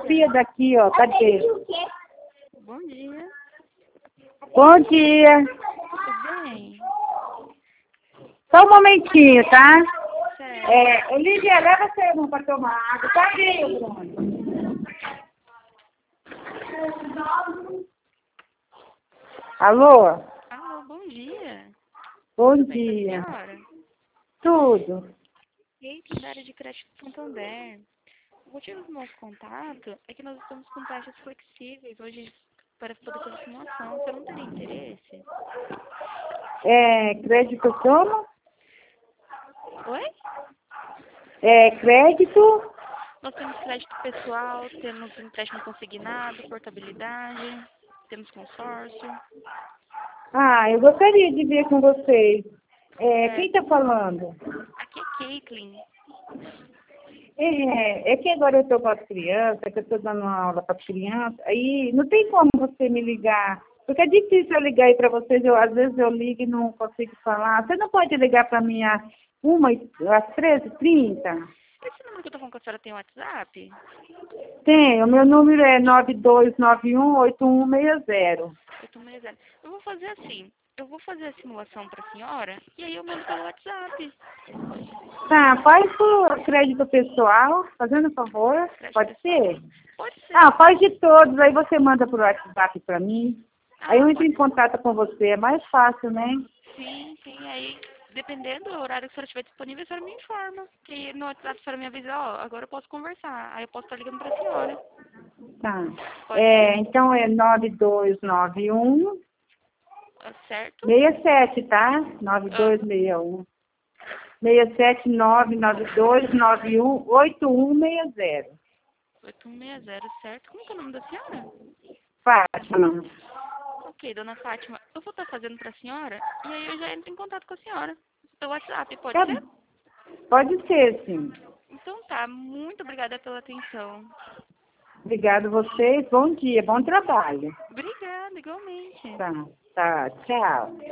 Sofia daqui, ó. Cadê? Bom dia. Bom dia. Tudo bem? Só um momentinho, tá? Certo. Olivia, leva seu irmão pra tomar água. Cadê, Bruno? Alô? Alô, bom dia. Bom Tudo bem com a dia. senhora? Tudo. Eita, da área de crédito Santander. O motivo do nosso contato é que nós estamos com taxas flexíveis hoje para poder fazer simulação. Você não teria interesse? Crédito como? Oi? Crédito? Nós temos crédito pessoal, temos empréstimo consignado, portabilidade, temos consórcio. Ah, eu gostaria de ver com vocês. Quem tá falando? Aqui é Caitlin. É que agora eu tô com as crianças, que eu tô dando uma aula para criança, aí não tem como você me ligar, porque é difícil eu ligar aí para vocês, às vezes eu ligo e não consigo falar. Você não pode ligar para mim às 13h30? Esse número que eu tô falando com a senhora tem WhatsApp? Tem, o meu número é 92918160. 860. Eu vou fazer assim. Eu vou fazer a simulação para a senhora e aí eu mando pelo WhatsApp. Tá, faz por crédito pessoal, fazendo favor, Crédito pode pessoal. ser? Pode ser. Ah, faz de todos, aí você manda por WhatsApp para mim. Aí eu entro Pode em contato com você, é mais fácil, né? sim, sim. Aí, dependendo do horário que a senhora estiver disponível, a senhora me informa. Que no WhatsApp a senhora me avisa, ó, agora eu posso conversar. Aí eu posso estar ligando para a senhora. Tá. Pode ser? Então é 9291 Certo? 67, tá? Aham. 9261 67992918160. 8160, certo? Como que é o nome da senhora? Fátima. Ok, dona Fátima, eu vou estar fazendo para a senhora e aí eu já entro em contato com a senhora. Pelo WhatsApp, pode Tá, ser? pode ser, sim. Então tá, muito obrigada pela atenção. Obrigado a vocês. Bom dia, bom trabalho. Obrigada, igualmente. Tá, tchau.